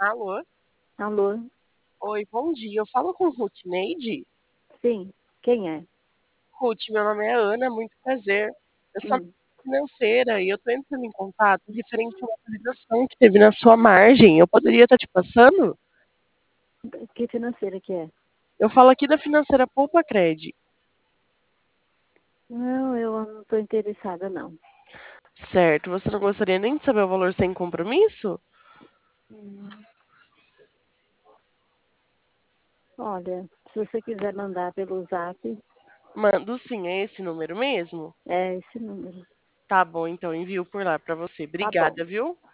Alô? Alô? Oi, bom dia. Eu falo com Ruth Neide? Sim, quem é? Ruth, meu nome é Ana, muito prazer. Eu sou Hum, financeira e eu tô entrando em contato referente a uma atualização que teve na sua margem. Eu poderia estar te passando? que financeira que é? Eu falo aqui da financeira Poupa Cred. Não, eu não estou interessada, não. Certo, você não gostaria nem de saber o valor sem compromisso? Hum, Olha, se você quiser mandar pelo Zap, Mando sim, é esse número mesmo? é esse número. Tá bom, então envio por lá pra você. Tá bom. Obrigada, viu?